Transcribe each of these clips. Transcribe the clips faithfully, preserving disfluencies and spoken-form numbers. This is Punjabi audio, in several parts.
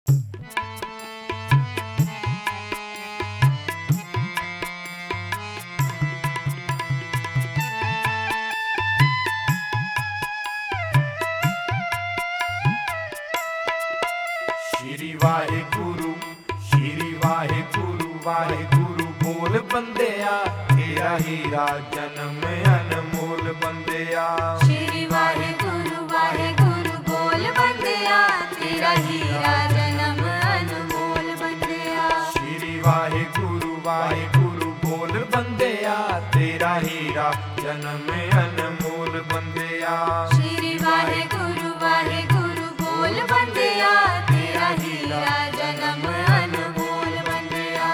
ਸ਼੍ਰੀ ਵਾਹਿਗੁਰੂ ਸ਼੍ਰੀ ਵਾਹਿਗੁਰੂ ਵਾਹਿਗੁਰੂ ਬੋਲ ਬੰਦਿਆ, ਤੇਰਾ ਹੀਰਾ ਜਨਮ ਅਨਮੋਲ ਬੰਦਿਆ। ਸ਼੍ਰੀ ਵਾਹਿਗੁਰੂ ਵਾਹਿਗੁਰੂ ਬੋਲ ਬੰਦਿਆ, ਤੇਰਾ ਹੀਰਾ ਜਨਮ ਅਨਮੋਲ ਬੰਦਿਆ। ਸ਼੍ਰੀ ਵਾਹਿਗੁਰੂ ਵਾਹਿਗੁਰੂ ਬੋਲ ਬੰਦਿਆ, ਤੇਰਾ ਹੀਰਾ ਜਨਮ ਅਨਮੋਲ ਬੰਦਿਆ। ਸ਼੍ਰੀ ਵਾਹਿਗੁਰੂ ਵਾਹਿਗੁਰੂ ਬੋਲ ਬੰਦਿਆ, ਤੇਰਾ ਹੀਰਾ ਜਨਮ ਅਨਮੋਲ ਬੰਦਿਆ।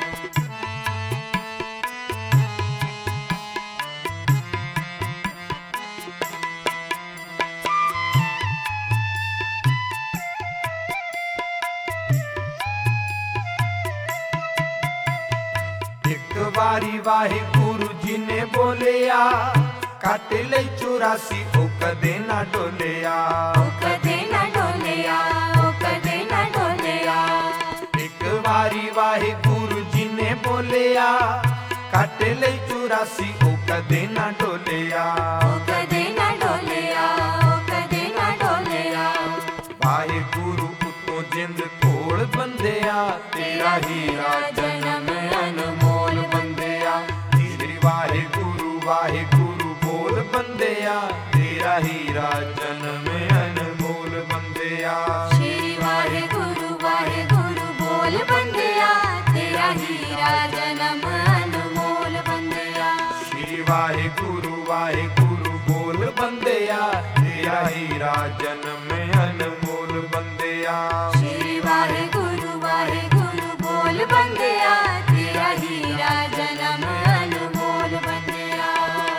ਇੱਕ ਵਾਰੀ ਵਾਹਿਗੁਰੂ ਜੀ ਨੇ ਬੋਲਿਆ, ਕੱਟ ਲਈ ਚੁਰਾਸੀ ਉਹ ਕਦੇ ਨਾ ਡੋਲਿਆ। ਉਹ ਕਦੇ ਨਾ ਡੋਲਿਆ, ਉਹ ਕਦੇ ਨਾ ਡੋਲਿਆ। ਇੱਕ ਵਾਰੀ ਵਾਹਿਗੁਰੂ ਜੀ ਨੇ ਬੋਲਿਆ, ਕੱਟ ਲਈ ਚੁਰਾਸੀ ਉਹ ਕਦੇ ਨਾ ਡੋਲਿਆ। ਉਹ ਕਦੇ ਨਾ ਡੋਲਿਆ, ਉਹ ਕਦੇ ਨਾ ਡੋਲਿਆ। ਵਾਹਿਗੁਰੂ ਉਤੋਂ ਜਿੰਦ ਕੋਲ ਬੰਦਿਆ, ਤੇਰਾ ਹੀਰਾ ਜਨਮ ਅਨਮੋਲ ਬੰਦਿਆ। ਸ਼੍ਰੀ ਵਾਹਿਗੁਰੂ ਵਾਹਿਗੁਰੂ ਬੋਲ ਬੰਦਿਆ, ਤੇਰਾ ਹੀਰਾ ਜਨਮ ਅਨਮੋਲ ਬੰਦਿਆ। ਸ਼੍ਰੀ ਵਾਹਿਗੁਰੂ ਵਾਹਿਗੁਰੂ ਬੋਲ ਬੰਦਿਆ, ਤੇਰਾ ਹੀਰਾ ਜਨਮ ਅਨਮੋਲ ਬੰਦਿਆ। ਸ਼੍ਰੀ ਵਾਹਿਗੁਰੂ ਵਾਹਿਗੁਰੂ ਬੋਲ ਬੰਦਿਆ, ਤੇਰਾ ਹੀਰਾ ਜਨਮ ਅਨਮੋਲ ਬੰਦਿਆ। ਸ਼੍ਰੀ ਵਾਹਿਗੁਰੂ ਵਾਹਿਗੁਰੂ ਬੋਲ ਬੰਦਿਆ, ਤੇਰਾ ਹੀਰਾ ਜਨਮ ਅਨਮੋਲ ਬੰਦਿਆ।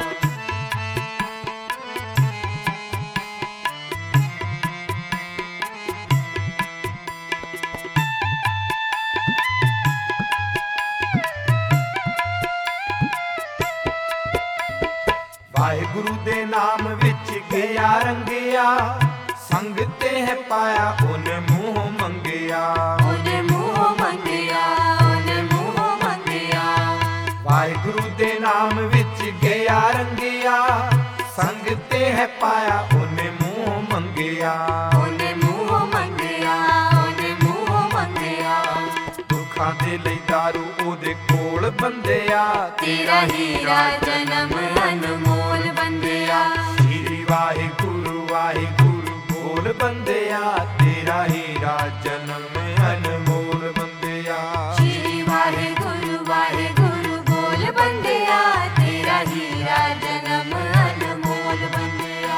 ਵਾਹਿਗੁਰੂ ਦੇ ਨਾਮ ਵਿੱਚ ਗਿਆ ਰੰਗਿਆ, ਸੰਗ ਤੇ ਹੈ ਪਾਇਆ ਉਹਨੇ ਮੂੰਹ ਮੰਗਿਆ। ਉਹਨੇ ਮੂੰਹ ਮੰਗਿਆ, ਉਹਨੇ ਮੂੰਹ ਮੰਗਿਆ। ਵਾਹਿਗੁਰੂ ਦੇ ਨਾਮ ਵਿੱਚ ਗਿਆ ਰੰਗਿਆ, ਸੰਗ ਤੇ ਹੈ ਪਾਇਆ ਉਹਨੇ ਮੂੰਹ ਮੰਗਿਆ। ਉਹਨੇ ਮੂੰਹ ਮੰਗਿਆ, ਉਹਨੇ ਮੂੰਹ ਮੰਗਿਆ। ਦੁੱਖਾਂ ਦੇ ਲਈ ਦਾਰੂ ਉਹਦੇ ਕੋਲ ਬੰਦਿਆ, ਤੇਰਾ ਹੀਰਾ ਜਨਮ ਅਨਮੋਲ ਬੰਦਿਆ। ਸ਼੍ਰੀ ਵਾਹਿਗੁਰੂ ਵਾਹਿਗੁਰੂ ਬੋਲ ਬੰਦਿਆ, ਤੇਰਾ ਹੀਰਾ ਜਨਮ ਅਨਮੋਲ ਬੰਦਿਆ। ਸ਼੍ਰੀ ਵਾਹਿਗੁਰੂ ਵਾਹਿਗੁਰੂ ਬੋਲ ਬੰਦਿਆ, ਤੇਰਾ ਹੀਰਾ ਜਨਮ ਅਨਮੋਲ ਬੰਦਿਆ।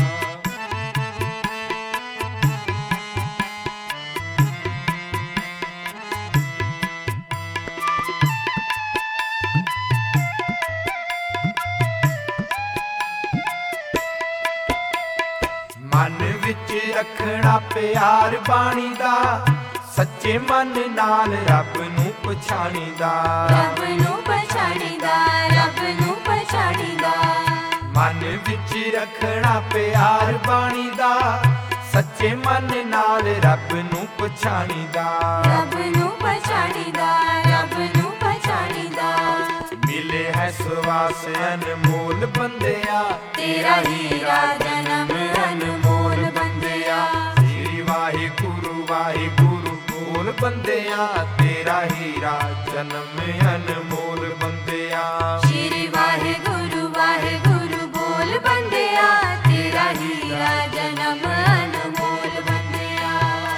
ਮਨ ਵਿੱਚ ਰੱਖਣਾ ਪਿਆਰ ਬਾਣੀ ਦਾ, ਸੱਚੇ ਮਨ ਨਾਲ ਰੱਬ ਨੂੰ ਪਛਾਣੀਦਾ। ਰੱਬ ਨੂੰ ਪਛਾਣੀਦਾ, ਰੱਬ ਨੂੰ ਪਛਾਣੀਦਾ। ਮਨ ਵਿੱਚ ਰੱਖਣਾ ਪਿਆਰ ਬਾਣੀ ਦਾ, ਸੱਚੇ ਮਨ ਨਾਲ ਰੱਬ ਨੂੰ ਪਛਾਣੀਦਾ। ਰੱਬ ਨੂੰ ਪਛਾਣੀਦਾ, ਰੱਬ ਨੂੰ ਪਛਾਣੀਦਾ। ਮਿਲੇ ਹੈ ਸਵਾਸ ਅਨਮੋਲ ਬੰਦਿਆ, ਤੇਰਾ ਹੀਰਾ ਜਨਮ ਅਨਮੋਲ ਬੰਦਿਆ। ਸ਼੍ਰੀ ਵਾਹਿਗੁਰੂ ਵਾਹਿਗੁਰੂ ਬੋਲ ਬੰਦਿਆ, ਤੇਰਾ ਹੀਰਾ ਜਨਮ ਅਨਮੋਲ ਬੰਦਿਆ। ਸ਼੍ਰੀ ਵਾਹਿਗੁਰੂ ਵਾਹਿਗੁਰੂ ਬੋਲ ਬੰਦਿਆ, ਤੇਰਾ ਹੀਰਾ ਜਨਮ ਅਨਮੋਲ ਬੰਦਿਆ।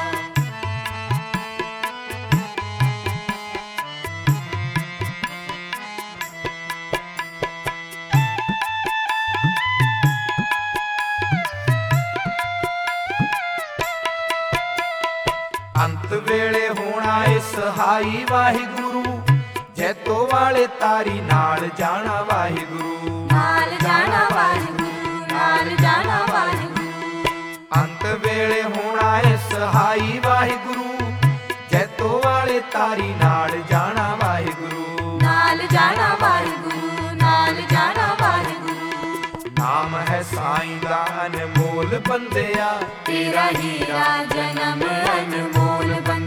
ਅੰਤ ਵੇਲੇ ਹੋਣਾ ਏ ਸਹਾਈ ਵਾਹਿਗੁਰੂ, ਜੈਤੋ ਵਾਲੇ ਤਾਰੀ ਨਾਲ ਜਾਣਾ ਵਾਹਿਗੁਰੂ। ਨਾਲ ਜਾਣਾ ਵਾਹਿਗੁਰੂ, ਨਾਲ ਜਾਣਾ ਵਾਹਿਗੁਰੂ। ਅੰਤ ਵੇਲੇ ਹੋਣਾ ਏ ਸਹਾਈ ਵਾਹਿਗੁਰੂ, ਜੈਤੋ ਵਾਲੇ ਤਾਰੀ ਨਾਲ ਜਾਣਾ ਵਾਹਿਗੁਰੂ। ਨਾਲ ਜਾਣਾ ਵਾਹਿਗੁਰੂ, ਨਾਲ ਜਾਣਾ ਵਾਹਿਗੁਰੂ। ਨਾਮ ਹੈ ਸਾਈਂ ਦਾ ਅਨਮੋਲ ਬੰਦਿਆ, ਤੇਰਾ ਹੀਰਾ ਜਨਮ ਅਨਮੋਲ ਬੰਦਿਆ।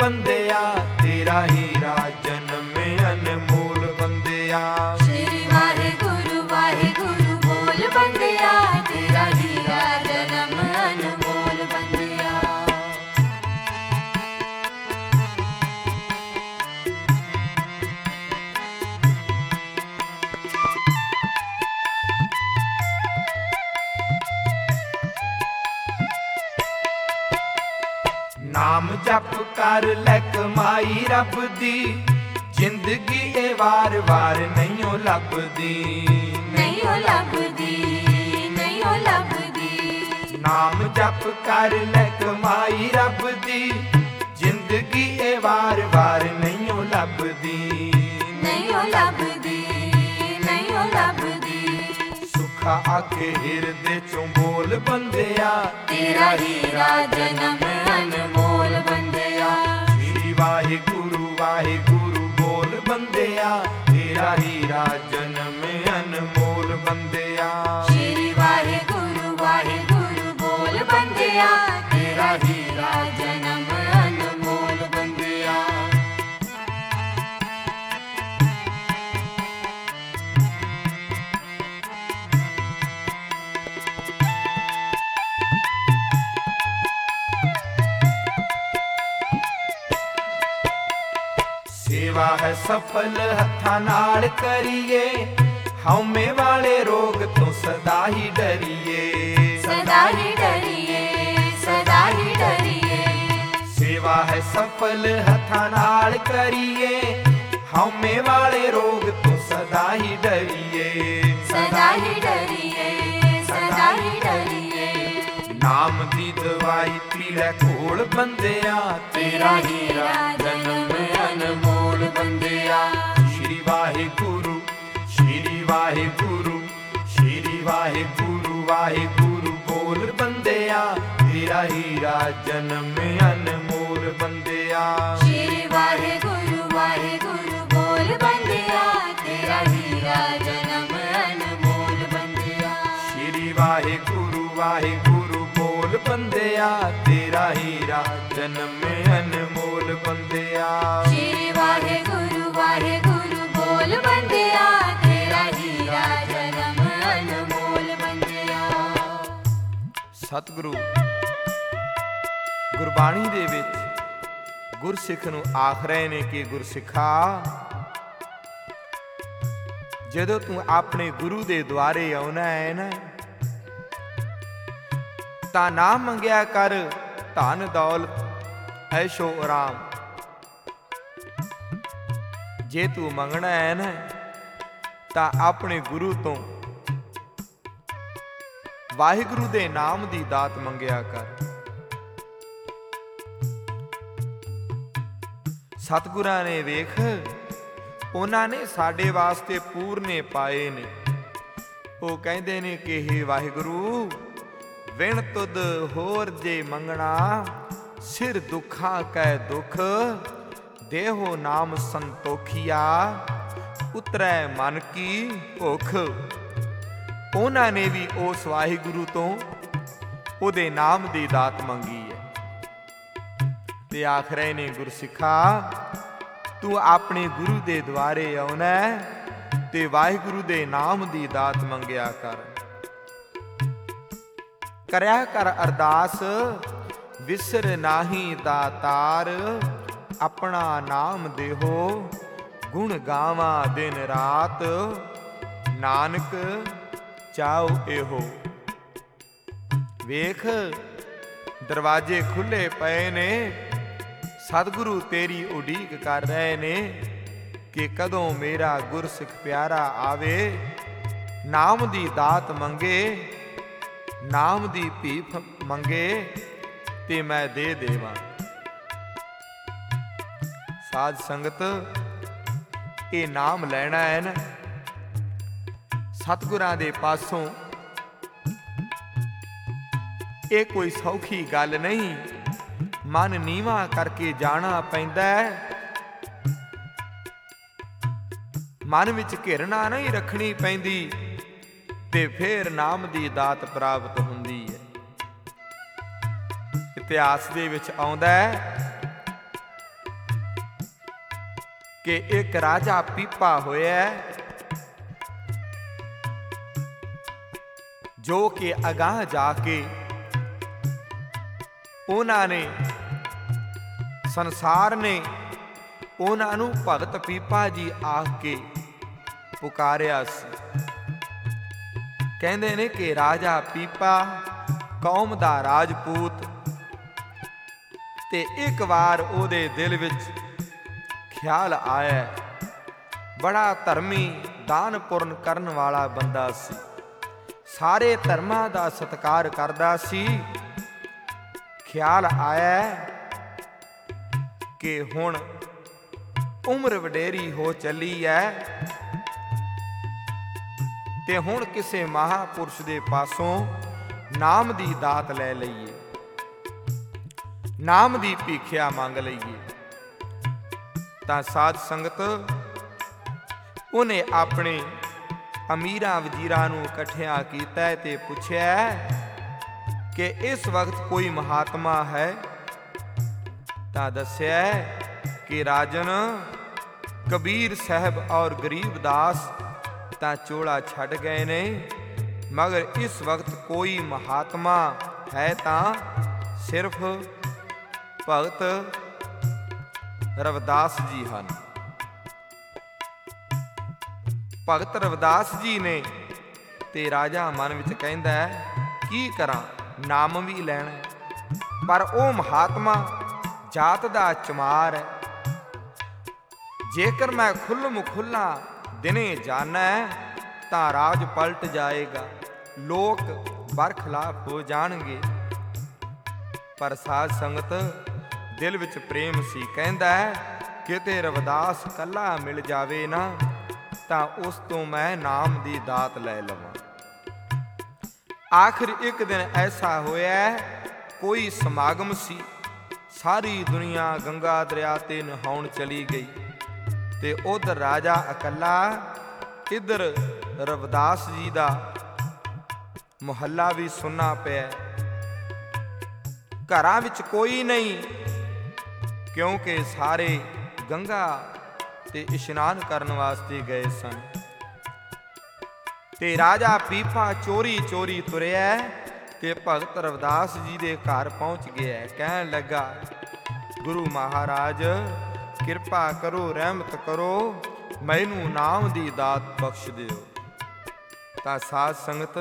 ਬੰਦਿਆ, ਤੇਰਾ ਹੀਰਾ ਜਨਮ ਅਨਮੋਲ ਬੰਦਿਆ। ਸ਼੍ਰੀ ਵਾਹਿਗੁਰੂ ਵਾਹਿਗੁਰੂ ਬੋਲ ਬੰਦਿਆ, ਤੇਰਾ ਹੀਰਾ ਜਨਮ ਅਨਮੋਲ ਬੰਦਿਆ। ਨਾਮ ਜਪ ਕਰ ਲੈ ਕਮਾਈ ਰੱਬ ਦੀ, ਜ਼ਿੰਦਗੀ ਇਹ ਵਾਰ ਵਾਰ ਨਹੀਂਓ ਲੱਭਦੀ, ਨਹੀਂਓ ਲੱਭਦੀ, ਨਹੀਂਓ ਲੱਭਦੀ। ਨਾਮ ਜਪ ਕਰ ਲੈ ਕਮਾਈ ਰੱਬ ਦੀ, ਜ਼ਿੰਦਗੀ ਇਹ ਵਾਰ ਵਾਰ ਨਹੀਂਓ ਲੱਭਦੀ, ਨਹੀਂਓ ਲੱਭਦੀ, ਨਹੀਂਓ ਲੱਭਦੀ। ਸੁੱਖਾ ਆਖੇ ਹਿਰਦੇ ਚੋਂ ਬੋਲ ਬੰਦਿਆ, ਤੇਰਾ ਹੀਰਾ ਜਨਮ ਅਨਮੋਲ ਬੰਦਿਆ। ਸ਼੍ਰੀ ਵਾਹਿਗੁਰੂ ਵਾਹਿਗੁਰੂ ਬੋਲ ਬੰਦਿਆ, ਤੇਰਾ ਹੀਰਾ ਜਨਮ ਅਨਮੋਲ ਬੰਦਿਆ। ਸ਼੍ਰੀ ਵਾਹਿਗੁਰੂ ਵਾਹਿਗੁਰੂ ਬੋਲ ਬੰਦਿਆ, ਤੇਰਾ ਹੀਰਾ ਜਨਮ ਅਨਮੋਲ ਬੰਦਿਆ। ਸੇਵਾ ਹੈ ਸਫਲ ਹੱਥਾਂ ਨਾਲ ਕਰੀਏ, ਹਉਮੈ ਵਾਲੇ ਰੋਗ ਤੋਂ ਸਦਾ ਹੀ ਡਰੀਏ, ਸਦਾ ਹੀ ਡਰੀਏ, ਸਦਾ ਹੀ ਡਰੀਏ। ਸੇਵਾ ਹੈ ਸਫਲ ਹੱਥਾਂ ਨਾਲ ਕਰੀਏ, ਹਉਮੈ ਵਾਲੇ ਰੋਗ ਤੋਂ ਸਦਾ ਹੀ ਡਰੀਏ, ਸਦਾ ਹੀ ਡਰੀਏ, ਸਦਾ ਹੀ ਡਰੀਏ। ਨਾਮ ਦੀ ਦਵਾਈ ਪੀ ਲੈ ਘੋਲ ਬੰਦਿਆ, ਤੇਰਾ ਹੀਰਾ ਜਨਮ ਅਨਮੋਲ ਬੰਦਿਆ। ਸ਼੍ਰੀ ਵਾਹਿਗੁਰੂ ਸ਼੍ਰੀ ਵਾਹਿਗੁਰੂ ਸ਼੍ਰੀ ਵਾਹਿਗੁਰੂ ਵਾਹਿਗੁਰੂ ਬੋਲ ਬੰਦਿਆ, ਤੇਰਾ ਹੀਰਾ ਜਨਮ ਅਨਮੋਲ ਬੰਦਿਆ। ਸ਼੍ਰੀ ਵਾਹਿਗੁਰੂ ਵਾਹਿਗੁਰੂ ਬੋਲ ਬੰਦਿਆ, ਤੇਰਾ ਹੀਰਾ ਜਨਮ ਅਨਮੋਲ ਬੰਦਿਆ। ਸ਼੍ਰੀ ਵਾਹਿਗੁਰੂ ਵਾਹਿਗੁਰੂ ਬੋਲ ਬੰਦਿਆ, ਤੇਰਾ ਹੀਰਾ ਜਨਮ ਅਨਮੋਲ ਬੰਦਿਆ। ਸ਼੍ਰੀ ਵਾਹਿਗੁਰੂ ਵਾਹਿਗੁਰੂ ਬੋਲ ਬੰਦਿਆ, ਤੇਰਾ ਹੀਰਾ ਜਨਮ ਅਨਮੋਲ ਬੰਦਿਆ। ਸਤਿਗੁਰੂ ਗੁਰਬਾਣੀ ਦੇ ਵਿੱਚ ਗੁਰਸਿੱਖ ਨੂੰ ਆਖ ਰਹੇ ਨੇ ਕਿ ਗੁਰਸਿੱਖਾ, ਜਦੋਂ ਤੂੰ ਆਪਣੇ ਗੁਰੂ ਦੇ ਦੁਆਰੇ ਆਉਣਾ ਹੈ ਨਾ, ਤਾਂ ਨਾ ਮੰਗਿਆ ਕਰ ਧਨ ਦੌਲਤ ਐਸ਼ੋ ਆਰਾਮ। ਜੇ ਤੂੰ ਮੰਗਣਾ ਹੈ ਨਾ, ਤਾਂ ਆਪਣੇ ਗੁਰੂ ਤੋਂ ਵਾਹਿਗੁਰੂ ਦੇ ਨਾਮ ਦੀ ਦਾਤ ਮੰਗਿਆ ਕਰ। ਸਤਿਗੁਰਾਂ ਨੇ ਵੇਖ, ਉਹਨਾਂ ਨੇ ਸਾਡੇ ਵਾਸਤੇ ਪੂਰਨੇ ਪਾਏ ਨੇ। ਉਹ ਕਹਿੰਦੇ ਨੇ ਕਿ ਹੇ ਵਾਹਿਗੁਰੂ, ਵਿਣ ਤੁਧ ਹੋਰ ਜੇ ਮੰਗਣਾ, ਸਿਰ ਦੁੱਖਾਂ ਕੈ ਦੁੱਖ, ਦੇਹੋ ਨਾਮ ਸੰਤੋਖੀਆ, ਉਤਰੈ ਮਨ ਕੀ ਭੁੱਖ। ਉਹਨਾਂ ਨੇ ਵੀ ਉਸ ਵਾਹਿਗੁਰੂ ਤੋਂ ਉਹਦੇ ਨਾਮ ਦੀ ਦਾਤ ਮੰਗੀ ਹੈ, ਤੇ ਆਖ ਰਹੇ ਨੇ ਗੁਰਸਿੱਖਾ, ਤੂੰ ਆਪਣੇ ਗੁਰੂ ਦੇ ਦੁਆਰੇ ਆਉਣਾ ਤੇ ਵਾਹਿਗੁਰੂ ਦੇ ਨਾਮ ਦੀ ਦਾਤ ਮੰਗਿਆ ਕਰ। ਕਰਿਆ ਕਰ ਅਰਦਾਸ, ਵਿਸਰ ਨਾਹੀ ਦਾਤਾਰ, ਆਪਣਾ ਨਾਮ ਦੇਹੋ, ਗੁਣ ਗਾਵਾਂ ਦਿਨ ਰਾਤ, ਨਾਨਕ ਚਾਉ ਇਹੋ। ਵੇਖ, ਦਰਵਾਜ਼ੇ ਖੁੱਲੇ ਪਏ ਨੇ, ਸਤਿਗੁਰੂ ਤੇਰੀ ਉਡੀਕ ਕਰ ਰਹੇ ਨੇ ਕਿ ਕਦੋਂ ਮੇਰਾ ਗੁਰਸਿੱਖ ਪਿਆਰਾ ਆਵੇ, ਨਾਮ ਦੀ ਦਾਤ ਮੰਗੇ, ਨਾਮ ਦੀ ਭੀਖ ਮੰਗੇ, ਤੇ ਮੈਂ ਦੇ ਦੇਵਾਂ। ਸਾਧ ਸੰਗਤ, ਇਹ ਨਾਮ ਲੈਣਾ ਹੈ ਨਾ, ਸਤਿਗੁਰਾਂ ਦੇ ਪਾਸੋਂ ਇਹ ਕੋਈ ਸੌਖੀ ਗੱਲ ਨਹੀਂ। ਮਨ ਨੀਵਾਂ ਕਰਕੇ ਜਾਣਾ ਪੈਂਦਾ ਹੈ, ਮਨ ਵਿੱਚ ਘਿਰਣਾ ਨਹੀਂ ਰੱਖਣੀ ਪੈਂਦੀ, ਤੇ ਫਿਰ ਨਾਮ ਦੀ ਦਾਤ ਪ੍ਰਾਪਤ ਹੁੰਦੀ ਹੈ। ਇਤਿਹਾਸ ਦੇ ਵਿੱਚ ਆਉਂਦਾ ਹੈ ਕਿ ਇੱਕ ਰਾਜਾ ਪੀਪਾ ਹੋਇਆ ਜੋ ਕਿ ਅਗਾਂਹ ਜਾ ਕੇ ਉਹਨਾਂ ਨੇ ਸੰਸਾਰ ਨੇ ਉਹਨਾਂ ਨੂੰ ਭਗਤ ਪੀਪਾ ਜੀ ਆਖ ਕੇ ਪੁਕਾਰਿਆ ਸੀ। ਕਹਿੰਦੇ ਨੇ ਕਿ ਰਾਜਾ ਪੀਪਾ ਕੌਮ ਦਾ ਰਾਜਪੂਤ, ਤੇ ਇੱਕ ਵਾਰ ਉਹਦੇ ਦਿਲ ਵਿੱਚ ਖਿਆਲ ਆਇਆ, ਬੜਾ ਧਰਮੀ ਦਾਨ ਪੁੰਨ ਕਰਨ ਵਾਲਾ ਬੰਦਾ ਸੀ, ਸਾਰੇ ਧਰਮਾਂ ਦਾ ਸਤਿਕਾਰ ਕਰਦਾ ਸੀ। ਖਿਆਲ ਆਇਆ ਕਿ ਹੁਣ ਉਮਰ ਵਡੇਰੀ ਹੋ ਚੱਲੀ ਹੈ ਤੇ ਹੁਣ ਕਿਸੇ ਮਹਾਪੁਰਸ਼ ਦੇ ਪਾਸੋਂ ਨਾਮ ਦੀ ਦਾਤ ਲੈ ਲਈਏ, ਨਾਮ ਦੀ ਭੀਖਿਆ ਮੰਗ ਲਈਏ। ਤਾਂ ਸਾਧ ਸੰਗਤ ਉਹਨੇ ਆਪਣੇ ਅਮੀਰਾਂ ਵਜ਼ੀਰਾਂ ਨੂੰ ਇਕੱਠਿਆਂ ਕੀਤਾ ਤੇ ਪੁੱਛਿਆ ਕਿ ਇਸ ਵਕਤ ਕੋਈ ਮਹਾਤਮਾ ਹੈ? ਤਾਂ ਦੱਸਿਆ ਕਿ ਰਾਜਨ ਕਬੀਰ ਸਾਹਿਬ ਔਰ ਗਰੀਬਦਾਸ ਤਾਂ ਚੋਲਾ ਛੱਡ ਗਏ ਨੇ, ਮਗਰ ਇਸ ਵਕਤ ਕੋਈ ਮਹਾਤਮਾ ਹੈ ਤਾਂ ਸਿਰਫ ਭਗਤ ਰਵਿਦਾਸ ਜੀ ਹਨ। ਭਗਤ ਰਵਿਦਾਸ ਜੀ ਨੇ। ਤੇ ਰਾਜਾ ਮਨ ਵਿੱਚ ਕਹਿੰਦਾ ਕੀ ਕਰਾਂ, ਨਾਮ ਵੀ ਲੈਣਾ, ਪਰ ਉਹ ਮਹਾਤਮਾ ਜਾਤ ਦਾ ਚਮਾਰ ਹੈ, ਜੇਕਰ ਮੈਂ ਖੁੱਲ੍ਹ ਖੁੱਲ੍ਹਾ ਦਿਨੇ ਜਾਣਾ ਤਾਂ ਰਾਜ ਪਲਟ ਜਾਏਗਾ, ਲੋਕ ਬਰਖਲਾਫ ਹੋ ਜਾਣਗੇ। ਪਰ ਸਾਧ ਸੰਗਤ ਦਿਲ ਵਿੱਚ ਪ੍ਰੇਮ ਸੀ, ਕਹਿੰਦਾ ਕਿਤੇ ਰਵਿਦਾਸ ਕੱਲਾ ਮਿਲ ਜਾਵੇ ਨਾ ਤਾਂ ਉਸ ਤੋਂ ਮੈਂ ਨਾਮ ਦੀ ਦਾਤ ਲੈ ਲਵਾਂ। ਆਖਿਰ ਇੱਕ ਦਿਨ ਐਸਾ ਹੋਇਆ, ਕੋਈ ਸਮਾਗਮ ਸੀ, ਸਾਰੀ ਦੁਨੀਆ ਗੰਗਾ ਦਰਿਆ ਤੇ ਨਹਾਉਣ ਚਲੀ ਗਈ ਤੇ ਉਧਰ ਰਾਜਾ ਇਕੱਲਾ, ਇੱਧਰ ਰਵਿਦਾਸ ਜੀ ਦਾ ਮੁਹੱਲਾ ਵੀ ਸੁੰਨਾ ਪਿਆ, ਘਰਾਂ ਵਿੱਚ ਕੋਈ ਨਹੀਂ, ਕਿਉਂਕਿ ਸਾਰੇ ਗੰਗਾ ਤੇ ਇਸ਼ਨਾਨ ਕਰਨ ਵਾਸਤੇ ਗਏ ਸਨ। ਤੇ ਰਾਜਾ ਪੀਪਾ ਚੋਰੀ ਚੋਰੀ ਤੁਰਿਆ ਤੇ ਭਗਤ ਰਵਿਦਾਸ ਜੀ ਦੇ ਘਰ ਪਹੁੰਚ ਗਿਆ। ਕਹਿਣ ਲੱਗਾ, ਗੁਰੂ ਮਹਾਰਾਜ ਕਿਰਪਾ ਕਰੋ, ਰਹਿਮਤ ਕਰੋ, ਮੈਨੂੰ ਨਾਮ ਦੀ ਦਾਤ ਬਖਸ਼ ਦਿਓ। ਤਾਂ ਸਾਧ ਸੰਗਤ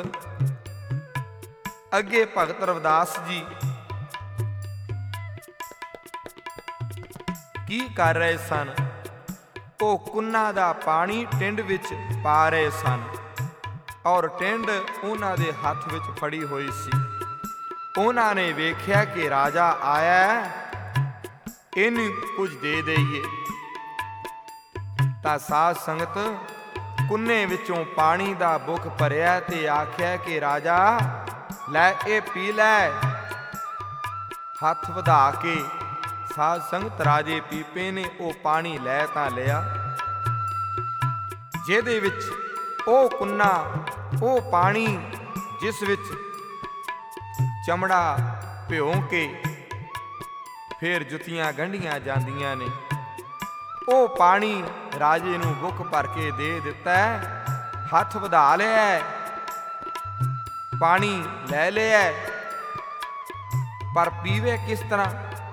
ਅੱਗੇ ਭਗਤ ਰਵਿਦਾਸ ਜੀ ਕੀ ਕਰ ਰਹੇ ਸਨ? ਉਹ ਕੁੰਨਾ ਦਾ ਪਾਣੀ ਟਿੰਡ ਵਿੱਚ ਪਾ ਰਹੇ ਸਨ ਔਰ ਟਿੰਡ ਉਹਨਾਂ ਦੇ ਹੱਥ ਵਿੱਚ ਫੜੀ ਹੋਈ ਸੀ। ਉਹਨਾਂ ਨੇ ਵੇਖਿਆ ਕਿ ਰਾਜਾ ਆਇਆ, ਇਹਨੂੰ ਕੁਝ ਦੇ ਦੇਈਏ। ਤਾਂ ਸਾਧ ਸੰਗਤ ਕੁੰਨੇ ਵਿੱਚੋਂ ਪਾਣੀ ਦਾ ਬੁੱਕ ਭਰਿਆ ਤੇ ਆਖਿਆ ਕਿ ਰਾਜਾ ਲੈ ਇਹ ਪੀ ਲੈ। ਹੱਥ ਵਧਾ ਕੇ ਸਾਧ ਸੰਗਤ ਰਾਜੇ ਪੀਪੇ ਨੇ ਉਹ ਪਾਣੀ ਲੈ ਤਾਂ ਲਿਆ, ਜਿਹਦੇ ਵਿੱਚ ਉਹ ਕੁੰਨਾ, ਉਹ ਪਾਣੀ ਜਿਸ ਵਿੱਚ ਚਮੜਾ ਭਿਉਂ ਕੇ ਫਿਰ ਜੁੱਤੀਆਂ ਗੰਢੀਆਂ ਜਾਂਦੀਆਂ ਨੇ, ਉਹ ਪਾਣੀ ਰਾਜੇ ਨੂੰ ਬੁੱਕ ਭਰ ਕੇ ਦੇ ਦਿੱਤਾ। ਹੱਥ ਵਧਾ ਲਿਆ, ਪਾਣੀ ਲੈ ਲਿਆ, ਪਰ ਪੀਵੇ ਕਿਸ ਤਰ੍ਹਾਂ?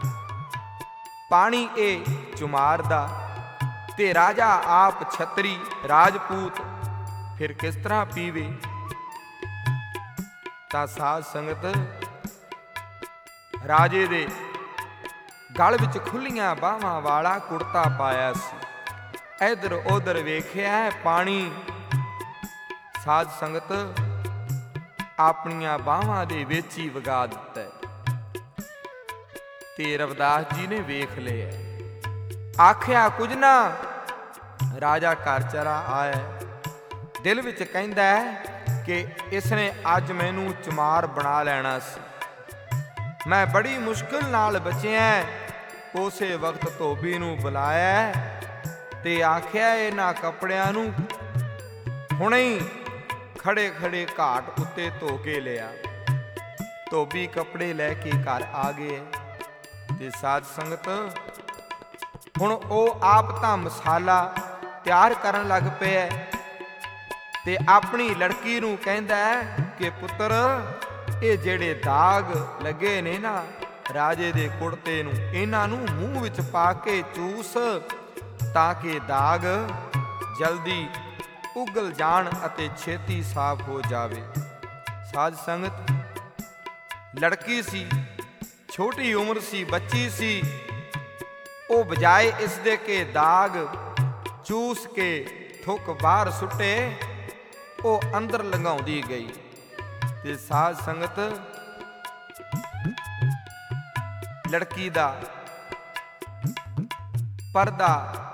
ਪਾਣੀ ਇਹ ਚੁਮਾਰ ਦਾ ਤੇ ਰਾਜਾ ਆਪ ਛਤਰੀ ਰਾਜਪੂਤ, ਫਿਰ ਕਿਸ ਤਰ੍ਹਾਂ ਪੀਵੇ? ਤਾਂ ਸਾਧ ਸੰਗਤ ਰਾਜੇ ਦੇ ਗਲ ਵਿੱਚ ਖੁੱਲੀਆਂ ਬਾਹਾਂ ਵਾਲਾ ਕੁੜਤਾ ਪਾਇਆ ਸੀ। ਇਧਰ ਉਧਰ ਵੇਖਿਆ, ਪਾਣੀ ਸਾਧ ਸੰਗਤ ਆਪਣੀਆਂ ਬਾਹਾਂ ਦੇ ਵਿੱਚ ਹੀ ਵਗਾ ਦਿੱਤਾ। ਤੇ ਰਵਿਦਾਸ ਜੀ ਨੇ ਵੇਖ ਲਿਆ, ਆਖਿਆ ਕੁਝ ਨਾ। ਰਾਜਾ ਘਰ ਚਲਾ ਆਇਆ, ਦਿਲ ਵਿੱਚ ਕਹਿੰਦਾ ਕਿ ਇਸਨੇ ਅੱਜ ਮੈਨੂੰ ਚਮਾਰ ਬਣਾ ਲੈਣਾ ਸੀ। ਮੈਂ ਬੜੀ ਮੁਸ਼ਕਿਲ ਨਾਲ ਬਚਿਆ। ਉਸੇ ਵਕਤ ਧੋਬੀ ਨੂੰ ਬੁਲਾਇਆ ਤੇ ਆਖਿਆ ਇਹਨਾਂ ਕੱਪੜਿਆਂ ਨੂੰ ਹੁਣੇ ਹੀ ਖੜੇ ਖੜੇ ਘਾਟ ਉੱਤੇ ਧੋ ਕੇ ਲਿਆ। ਧੋਬੀ ਕੱਪੜੇ ਲੈ ਕੇ ਘਰ ਆ ਗਏ ਤੇ ਸਾਧ ਸੰਗਤ ਹੁਣ ਉਹ ਆਪ ਤਾਂ ਮਸਾਲਾ ਤਿਆਰ ਕਰਨ ਲੱਗ ਪਿਆ ਤੇ ਆਪਣੀ ਲੜਕੀ ਨੂੰ ਕਹਿੰਦਾ ਕਿ ਪੁੱਤਰ, ਇਹ ਜਿਹੜੇ ਦਾਗ ਲੱਗੇ ਨੇ ਨਾ ਰਾਜੇ ਦੇ ਕੁੜਤੇ ਨੂੰ, ਇਹਨਾਂ ਨੂੰ ਮੂੰਹ ਵਿੱਚ ਪਾ ਕੇ ਚੂਸ ਤਾਂ ਕਿ ਦਾਗ ਜਲਦੀ ਉਗਲ ਜਾਣ ਅਤੇ ਛੇਤੀ ਸਾਫ਼ ਹੋ ਜਾਵੇ। ਸਾਧ ਸੰਗਤ, ਲੜਕੀ ਸੀ, ਛੋਟੀ ਉਮਰ ਸੀ, ਬੱਚੀ ਸੀ। ਉਹ ਬਜਾਏ ਇਸ ਦੇ ਕਿ ਦਾਗ ਚੂਸ ਕੇ ਥੁੱਕ ਬਾਹਰ ਸੁੱਟੇ, ਉਹ ਅੰਦਰ ਲੰਘਾਉਂਦੀ ਗਈ। ਤੇ ਸਾਧ ਸੰਗਤ, ਲੜਕੀ ਦਾ ਪਰਦਾ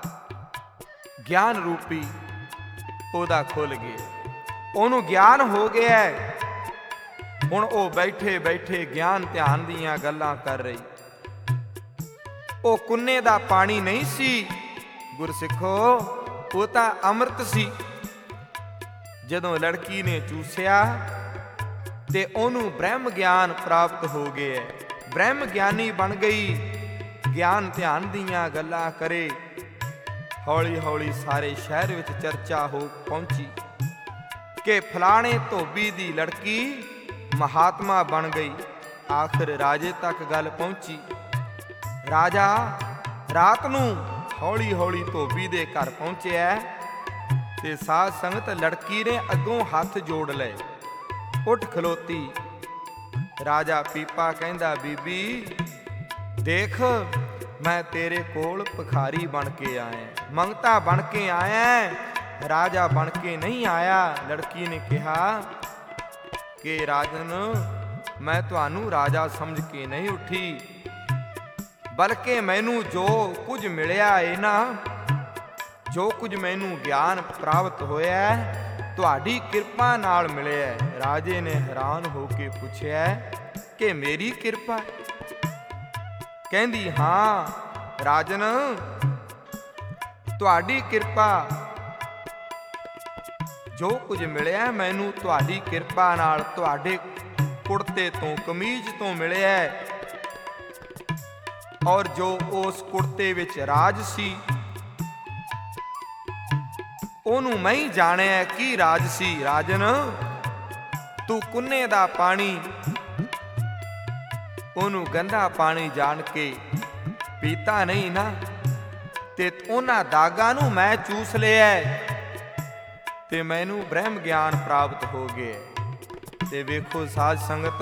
ਗਿਆਨ ਰੂਪੀ ਉਹਦਾ ਖੁੱਲ ਗਿਆ, ਉਹਨੂੰ ਗਿਆਨ ਹੋ ਗਿਆ। ਹੁਣ ਉਹ ਬੈਠੇ ਬੈਠੇ ਗਿਆਨ ਧਿਆਨ ਦੀਆਂ ਗੱਲਾਂ ਕਰ ਰਹੀ। ਉਹ ਕੁੰਨੇ ਦਾ ਪਾਣੀ ਨਹੀਂ ਸੀ ਗੁਰਸਿੱਖੋ, ਉਹ ਤਾਂ ਅੰਮ੍ਰਿਤ ਸੀ। ਜਦੋਂ ਲੜਕੀ ਨੇ ਚੂਸਿਆ ਤੇ ਉਹਨੂੰ ਬ੍ਰਹਮ ਗਿਆਨ ਪ੍ਰਾਪਤ ਹੋ ਗਿਆ, ਬ੍ਰਹਮ ਗਿਆਨੀ ਬਣ ਗਈ। ਗਿਆਨ ਧਿਆਨ ਦੀਆਂ ਗੱਲਾਂ ਕਰੇ। ਹੌਲੀ ਹੌਲੀ ਸਾਰੇ ਸ਼ਹਿਰ ਵਿੱਚ ਚਰਚਾ ਹੋ ਪਹੁੰਚੀ ਕਿ ਫਲਾਣੇ ਧੋਬੀ ਦੀ ਲੜਕੀ ਮਹਾਤਮਾ ਬਣ ਗਈ। ਆਖਿਰ ਰਾਜੇ ਤੱਕ ਗੱਲ ਪਹੁੰਚੀ। ਰਾਜਾ ਰਾਤ ਨੂੰ ਹੌਲੀ ਹੌਲੀ ਧੋਬੀ ਦੇ ਘਰ ਪਹੁੰਚਿਆ ਤੇ ਸਾਧ ਸੰਗਤ, ਲੜਕੀ ਨੇ ਅੱਗੋਂ ਹੱਥ ਜੋੜ ਲਏ, ਉੱਠ ਖਲੋਤੀ। ਰਾਜਾ ਪੀਪਾ ਕਹਿੰਦਾ, ਬੀਬੀ ਦੇਖ, ਮੈਂ ਤੇਰੇ ਕੋਲ ਭਿਖਾਰੀ ਬਣ ਕੇ ਆਇਆ, ਮੰਗਤਾ ਬਣ ਕੇ ਆਇਆ, ਰਾਜਾ ਬਣ ਕੇ ਨਹੀਂ ਆਇਆ। ਲੜਕੀ ਨੇ ਕਿਹਾ ਕਿ ਰਾਜਨ, ਮੈਂ ਤੁਹਾਨੂੰ ਰਾਜਾ ਸਮਝ ਕੇ ਨਹੀਂ ਉੱਠੀ, ਬਲਕਿ ਮੈਨੂੰ ਜੋ ਕੁਝ ਮਿਲਿਆ ਏ ਨਾ, ਜੋ ਕੁਝ ਮੈਨੂੰ ਗਿਆਨ ਪ੍ਰਾਪਤ ਹੋਇਆ, ਤੁਹਾਡੀ ਕਿਰਪਾ ਨਾਲ ਮਿਲਿਆ। ਰਾਜੇ ਨੇ ਹੈਰਾਨ ਹੋ ਕੇ ਪੁੱਛਿਆ ਕਿ ਮੇਰੀ ਕਿਰਪਾ? ਕਹਿੰਦੀ, ਹਾਂ ਰਾਜਨ, ਤੁਹਾਡੀ ਕਿਰਪਾ, ਜੋ ਕੁਝ ਮਿਲਿਆ ਮੈਨੂੰ ਤੁਹਾਡੀ ਕਿਰਪਾ ਨਾਲ, ਤੁਹਾਡੇ ਕੁੜਤੇ ਤੋਂ, ਕਮੀਜ਼ ਤੋਂ ਮਿਲਿਆ। ਔਰ ਜੋ ਉਸ ਕੁੜਤੇ ਵਿੱਚ ਰਾਜ ਸੀ, ਉਹਨੂੰ ਮੈਂ ਹੀ ਜਾਣਿਆ ਕੀ ਰਾਜ ਸੀ। ਰਾਜਨ, ਤੂੰ ਕੁੰਨੇ ਦਾ ਪਾਣੀ, ਉਹਨੂੰ ਗੰਦਾ ਪਾਣੀ ਜਾਣ ਕੇ ਪੀਤਾ ਨਹੀਂ ਨਾ, ਤੇ ਉਹਨਾਂ ਦਾਗਾਂ ਨੂੰ ਮੈਂ ਚੂਸ ਲਿਆ ਤੇ ਮੈਨੂੰ ਬ੍ਰਹਮ ਗਿਆਨ ਪ੍ਰਾਪਤ ਹੋ ਗਿਆ। ਤੇ ਵੇਖੋ ਸਾਧ ਸੰਗਤ,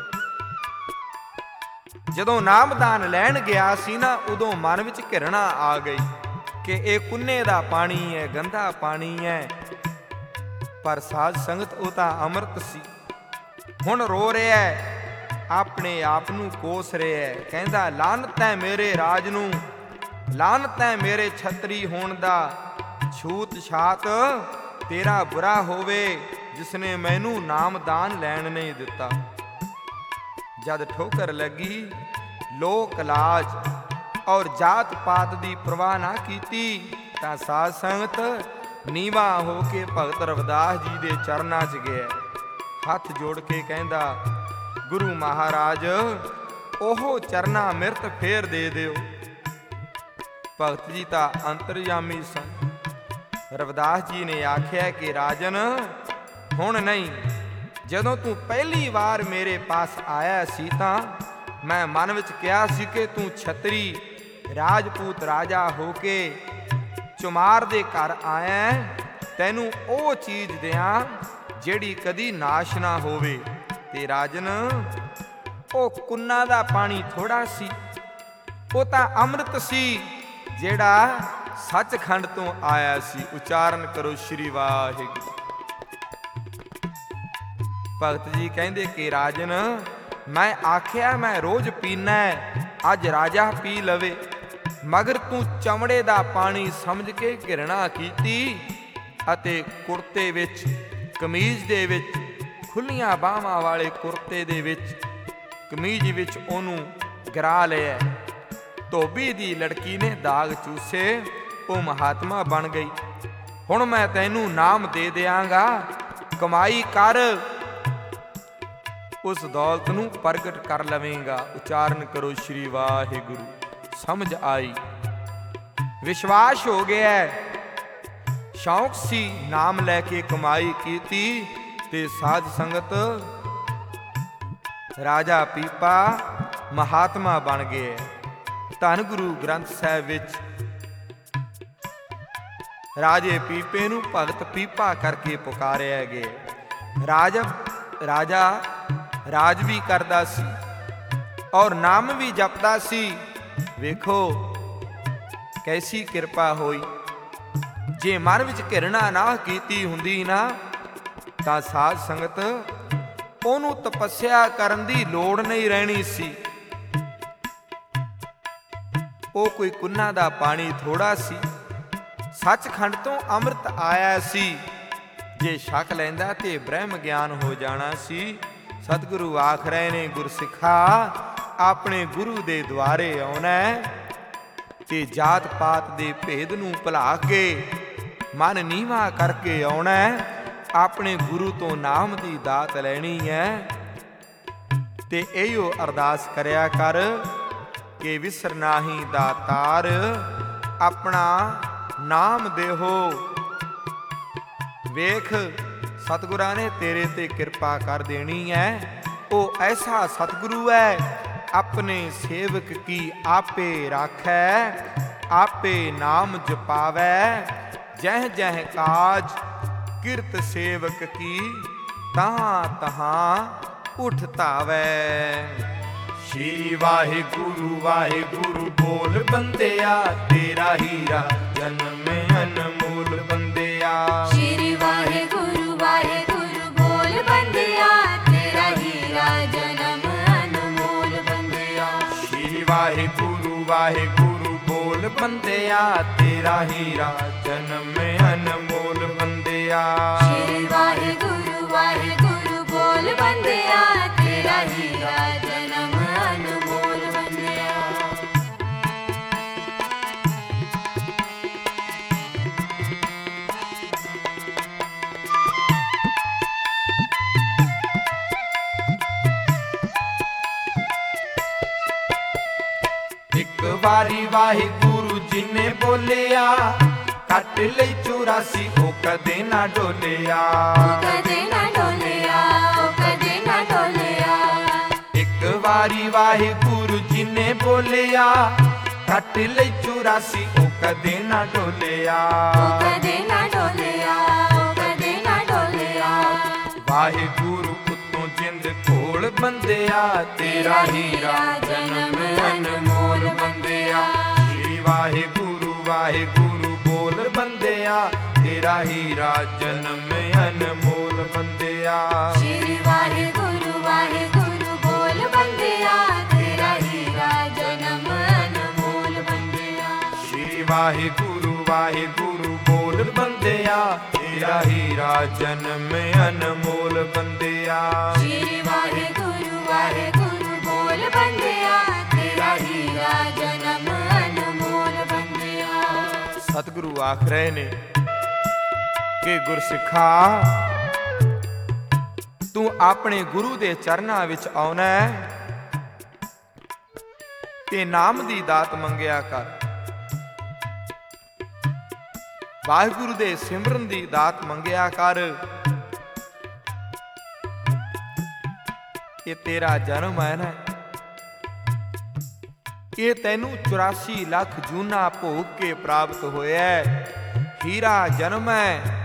ਜਦੋਂ ਨਾਮਦਾਨ ਲੈਣ ਗਿਆ ਸੀ ਨਾ, ਉਦੋਂ ਮਨ ਵਿੱਚ ਘਿਰਣਾ ਆ ਗਈ ਕਿ ਇਹ ਕੁੰਨੇ ਦਾ ਪਾਣੀ ਹੈ, ਗੰਦਾ ਪਾਣੀ ਹੈ। ਪਰ ਸਾਧ ਸੰਗਤ, ਉਹ ਤਾਂ ਅੰਮ੍ਰਿਤ ਸੀ। ਹੁਣ ਰੋ ਰਿਹਾ ਹੈ, ਆਪਣੇ ਆਪ ਨੂੰ ਕੋਸ ਰਿਹਾ ਹੈ, ਕਹਿੰਦਾ, ਲਾਨਤ ਹੈ ਮੇਰੇ ਰਾਜ ਨੂੰ, ਲਾਨਤ ਹੈ ਮੇਰੇ ਛਤਰੀ ਹੋਣ ਦਾ, ਛੂਤ ਛਾਤ ਤੇਰਾ ਬੁਰਾ ਹੋਵੇ ਜਿਸਨੇ ਮੈਨੂੰ ਨਾਮਦਾਨ ਲੈਣ ਨਹੀਂ ਦਿੱਤਾ। ਜਦ ਠੋਕਰ ਲੱਗੀ, ਲੋਕ ਲਾਜ ਔਰ ਜਾਤ ਪਾਤ ਦੀ ਪਰਵਾਹ ਨਾ ਕੀਤੀ, ਤਾਂ ਸਾਧ ਸੰਗਤ ਨੀਵਾ ਹੋ ਕੇ ਭਗਤ ਰਵਿਦਾਸ ਜੀ ਦੇ ਚਰਨਾਂ 'ਚ ਗਿਆ। ਹੱਥ ਜੋੜ ਕੇ ਕਹਿੰਦਾ, ਗੁਰੂ ਮਹਾਰਾਜ, ਉਹ ਚਰਨਾ ਮਿਰਤ ਫੇਰ ਦੇ ਦਿਓ। ਭਗਤ ਜੀ ਤਾਂ ਅੰਤਰਜਾਮੀ ਸਨ। ਰਵਿਦਾਸ ਜੀ ਨੇ ਆਖਿਆ ਕਿ ਰਾਜਨ, ਹੁਣ ਨਹੀਂ, ਜਦੋਂ ਤੂੰ ਪਹਿਲੀ ਵਾਰ ਮੇਰੇ ਪਾਸ ਆਇਆ ਸੀ ਤਾਂ ਮੈਂ ਮਨ ਵਿੱਚ ਕਿਹਾ ਸੀ ਕਿ ਤੂੰ ਛਤਰੀ ਰਾਜਪੂਤ ਰਾਜਾ ਹੋ ਕੇ ਚੁਮਾਰ ਦੇ ਘਰ ਆਇਆ, ਤੈਨੂੰ ਉਹ ਚੀਜ਼ ਦਿਆਂ ਜਿਹੜੀ ਕਦੀ ਨਾਸ਼ ਨਾ ਹੋਵੇ। ਤੇ ਰਾਜਨ, ਉਹ ਕੁੰਨਾ ਦਾ ਪਾਣੀ ਥੋੜਾ ਸੀ, ਉਹ ਤਾਂ ਅੰਮ੍ਰਿਤ ਸੀ ਜਿਹੜਾ ਸੱਚਖੰਡ ਤੋਂ ਆਇਆ ਸੀ। ਉਚਾਰਨ ਕਰੋ ਸ਼੍ਰੀ ਵਾਹਿਗੁਰੂ। ਭਗਤ ਜੀ ਕਹਿੰਦੇ ਕਿ ਰਾਜਨ, ਮੈਂ ਆਖਿਆ ਮੈਂ ਰੋਜ਼ ਪੀਨਾ, ਅੱਜ ਰਾਜਾ ਪੀ ਲਵੇ, ਮਗਰ ਤੂੰ ਚਮੜੇ ਦਾ ਪਾਣੀ ਸਮਝ ਕੇ ਘਿਰਣਾ ਕੀਤੀ ਅਤੇ ਕੁੜਤੇ ਵਿੱਚ, ਕਮੀਜ਼ ਦੇ ਵਿੱਚ, ਖੁੱਲੀਆਂ ਬਾਹਾਂ ਵਾਲੇ ਕੁੜਤੇ ਦੇ ਵਿੱਚ, ਕਮੀਜ਼ ਵਿੱਚ ਉਹਨੂੰ ਗਿਰਾ ਲਿਆ। ਧੋਬੀ ਦੀ ਲੜਕੀ ਨੇ ਦਾਗ ਚੂਸੇ, ਉਹ ਮਹਾਤਮਾ ਬਣ ਗਈ। ਹੁਣ ਮੈਂ ਤੈਨੂੰ ਨਾਮ ਦੇ ਦਿਆਂਗਾ, ਕਮਾਈ ਕਰ, ਉਸ ਦੌਲਤ ਨੂੰ ਪ੍ਰਗਟ ਕਰ ਲਵੇਂਗਾ। ਉਚਾਰਨ ਕਰੋ ਸ਼੍ਰੀ ਵਾਹਿਗੁਰੂ। ਸਮਝ ਆਈ। ਵਿਸ਼ਵਾਸ ਹੋ ਗਿਆ। ਸ਼ੌਂਕ ਸੀ ਨਾਮ ਲੈ ਕੇ ਕਮਾਈ ਕੀਤੀ ਤੇ ਸਾਧ ਸੰਗਤ ਰਾਜਾ ਪੀਪਾ ਮਹਾਤਮਾ ਬਣ ਗਏ। ਧੰਨ ਗੁਰੂ ਗ੍ਰੰਥ ਸਾਹਿਬ ਵਿੱਚ ਰਾਜੇ ਪੀਪੇ ਨੂੰ ਭਗਤ ਪੀਪਾ ਕਰਕੇ ਪੁਕਾਰਿਆ ਗਿਆ। ਰਾਜ ਰਾਜਾ ਰਾਜ ਵੀ ਕਰਦਾ ਸੀ ਔਰ ਨਾਮ ਵੀ ਜਪਦਾ ਸੀ। ਵੇਖੋ ਕੈਸੀ ਕਿਰਪਾ ਹੋਈ। ਜੇ ਮਨ ਵਿੱਚ ਘਿਰਣਾ ਨਾ ਕੀਤੀ ਹੁੰਦੀ ਨਾ ਤਾਂ ਸਾਧ ਸੰਗਤ ਉਹਨੂੰ ਤਪੱਸਿਆ ਕਰਨ ਦੀ ਲੋੜ ਨਹੀਂ ਰਹਿਣੀ ਸੀ। ਉਹ ਕੋਈ ਕੁੰਨਾ ਦਾ ਪਾਣੀ ਥੋੜਾ ਸੀ। ਸੱਚਖੰਡ ਤੋਂ ਅੰਮ੍ਰਿਤ ਆਇਆ ਸੀ। ਜੇ ਛਕ ਲੈਂਦਾ ਤੇ ਬ੍ਰਹਮ ਗਿਆਨ ਹੋ ਜਾਣਾ ਸੀ। ਸਤਿਗੁਰੂ ਆਖ ਰਹੇ ਨੇ, ਗੁਰਸਿੱਖਾ ਆਪਣੇ ਗੁਰੂ ਦੇ ਦੁਆਰੇ ਆਉਣਾ ਤੇ ਜਾਤ ਪਾਤ ਦੇ ਭੇਦ ਨੂੰ ਭੁਲਾ ਕੇ ਮਨ ਨੀਵਾਂ ਕਰਕੇ ਆਉਣਾ। ਆਪਣੇ ਗੁਰੂ ਤੋਂ ਨਾਮ ਦੀ ਦਾਤ ਲੈਣੀ ਹੈ ਤੇ ਇਹੋ ਅਰਦਾਸ ਕਰਿਆ ਕਰ ਕਿ ਵਿਸਰ ਨਾਹੀ ਦਾਤਾਰ ਆਪਣਾ ਨਾਮ ਦੇਹੋ। ਵੇਖ ਸਤਿਗੁਰਾਂ ਨੇ ਤੇਰੇ ਤੇ ਕਿਰਪਾ ਕਰ ਦੇਣੀ ਹੈ। ਉਹ ਐਸਾ ਸਤਿਗੁਰੂ ਹੈ ਆਪਣੇ ਸੇਵਕ ਕੀ ਆਪੇ ਰਾਖੈ, ਆਪੇ ਨਾਮ ਜਪਾਵੈ। ਜਹ ਜਹ ਕਾਜ ਕਿਰਤ ਸੇਵਕ ਕੀ ਤਹਾਂ ਤਹਾਂ ਉਠ ਧਾਵੈ। ਸ਼੍ਰੀ ਵਾਹਿਗੁਰੂ ਵਾਹਿਗੁਰੂ ਬੋਲ ਬੰਦਿਆ, ਤੇਰਾ ਹੀਰਾ ਜਨਮ ਅਨਮੋਲ ਬੰਦਿਆ। ਸ਼੍ਰੀ ਵਾਹਿਗੁਰੂ ਵਾਹਿਗੁਰੂ ਬੋਲ ਬੰਦਿਆ, ਤੇਰਾ ਹੀਰਾ ਜਨਮ ਅਨਮੋਲ ਬੰਦਿਆ। ਸ਼੍ਰੀ ਵਾਹਿਗੁਰੂ ਵਾਹਿਗੁਰੂ ਬੋਲ ਬੰਦਿਆ, ਤੇਰਾ ਹੀਰਾ ਜਨਮ ਅਨਮੋਲ ਬੰਦਿਆ। ਸ਼੍ਰੀ ਵਾਹਿਗੁਰੂ ਵਾਹਿਗੁਰੂ ਬੋਲ ਬੰਦਿਆ, ਤੇਰਾ ਹੀਰਾ ਜਨਮ ਅਨਮੋਲ ਬੰਦਿਆ। ਇੱਕ ਵਾਰੀ ਵਾਹਿਗੁਰੂ ਜੀ ਨੇ ਬੋਲਿਆ, ਕੱਟ ਲਈ ਚੁਰਾਸੀ ਉਹ ਕਦੇ ਨਾ ਡੋਲਿਆ। ਉਹ ਕਦੇ ਨਾ ਡੋਲਿਆ, ਉਹ ਕਦੇ ਨਾ ਡੋਲਿਆ। ਇੱਕ ਵਾਰੀ ਵਾਹਿਗੁਰੂ ਜੀ ਨੇ ਬੋਲਿਆ, ਕੱਟ ਲਈ ਚੁਰਾਸੀ ਉਹ ਕਦੇ ਨਾ ਡੋਲਿਆ। ਉਹ ਕਦੇ ਨਾ ਡੋਲਿਆ, ਉਹ ਕਦੇ ਨਾ ਡੋਲਿਆ। ਵਾਹਿਗੁਰੂ ਉਤੋਂ ਜਿੰਦ ਕੋਲ ਬੰਦਿਆ, ਤੇਰਾ ਹੀਰਾ ਜਨਮ ਅਨਮੋਲ ਬੰਦਿਆ। ਸ਼੍ਰੀ ਵਾਹਿਗੁਰੂ ਵਾਹਿਗੁਰੂ ਬੋਲ ਬੰਦਿਆ, ਤੇਰਾ ਹੀਰਾ ਜਨਮ ਅਨਮੋਲ ਬੰਦਿਆ। ਸ਼੍ਰੀ ਵਾਹਿਗੁਰੂ ਵਾਹਿਗੁਰੂ ਬੋਲ ਬੰਦਿਆ, ਤੇਰਾ ਹੀਰਾ ਜਨਮ ਅਨਮੋਲ ਬੰਦਿਆ। ਸ਼੍ਰੀ ਵਾਹਿਗੁਰੂ ਵਾਹਿਗੁਰੂ ਬੋਲ ਬੰਦਿਆ, ਤੇਰਾ ਹੀਰਾ ਜਨਮ ਅਨਮੋਲ ਬੰਦਿਆ। ਸ਼੍ਰੀ ਵਾਹਿਗੁਰੂ ਵਾਹਿਗੁਰੂ ਬੋਲ ਬੰਦਿਆ, ਤੇਰਾ ਹੀਰਾ ਜਨਮ ਅਨਮੋਲ ਬੰਦਿਆ। ਸਤਿਗੁਰੂ ਆਖ ਰਹੇ ਨੇ ਕਿ ਗੁਰਸਿੱਖਾ ਤੂੰ ਆਪਣੇ ਗੁਰੂ ਦੇ ਚਰਨਾਂ ਵਿੱਚ ਆਉਣਾ ਤੇ ਨਾਮ ਦੀ ਦਾਤ ਮੰਗਿਆ ਕਰ। ਵਾਹਿਗੁਰੂ ਦੇ ਸਿਮਰਨ ਦੀ ਦਾਤ ਮੰਗਿਆ ਕਰ। ਇਹ ਤੇਰਾ ਜਨਮ ਹੈ ਨਾ, ਇਹ ਤੈਨੂੰ ਚੁਰਾਸੀ ਲੱਖ ਜੂਨਾ ਭੋਗ ਕੇ ਪ੍ਰਾਪਤ ਹੋਇਆ। ਹੀਰਾ ਜਨਮ ਹੈ।